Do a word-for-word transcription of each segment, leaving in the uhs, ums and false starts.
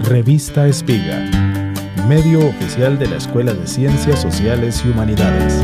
Revista Espiga, medio oficial de la Escuela de Ciencias Sociales y Humanidades.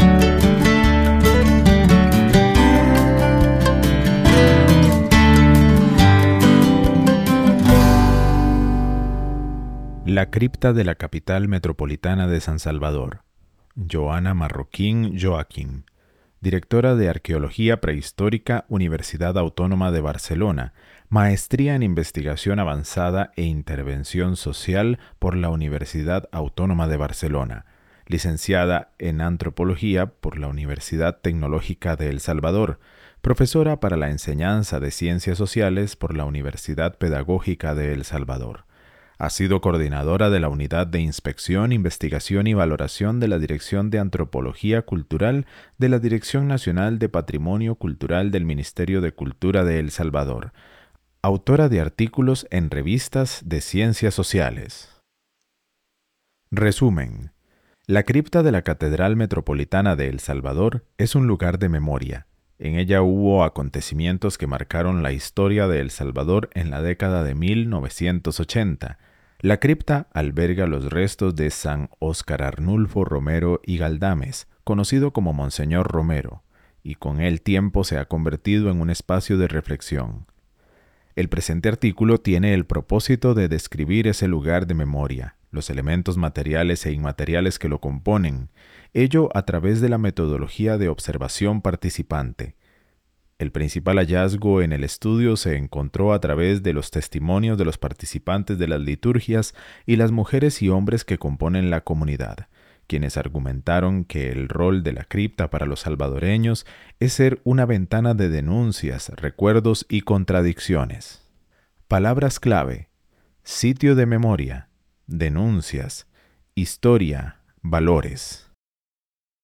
La cripta de la capital metropolitana de San Salvador. Joana Marroquín Joaquín, directora de Arqueología Prehistórica, Universidad Autónoma de Barcelona, maestría en Investigación Avanzada e Intervención Social por la Universidad Autónoma de Barcelona, licenciada en Antropología por la Universidad Tecnológica de El Salvador, profesora para la enseñanza de Ciencias Sociales por la Universidad Pedagógica de El Salvador. Ha sido coordinadora de la Unidad de Inspección, Investigación y Valoración de la Dirección de Antropología Cultural de la Dirección Nacional de Patrimonio Cultural del Ministerio de Cultura de El Salvador. Autora de artículos en revistas de ciencias sociales. Resumen. La cripta de la Catedral Metropolitana de El Salvador es un lugar de memoria. En ella hubo acontecimientos que marcaron la historia de El Salvador en la década de mil novecientos ochenta. La cripta alberga los restos de San Óscar Arnulfo Romero y Galdames, conocido como Monseñor Romero, y con el tiempo se ha convertido en un espacio de reflexión. El presente artículo tiene el propósito de describir ese lugar de memoria, los elementos materiales e inmateriales que lo componen, ello a través de la metodología de observación participante. El principal hallazgo en el estudio se encontró a través de los testimonios de los participantes de las liturgias y las mujeres y hombres que componen la comunidad, quienes argumentaron que el rol de la cripta para los salvadoreños es ser una ventana de denuncias, recuerdos y contradicciones. Palabras clave: sitio de memoria, denuncias, historia, valores.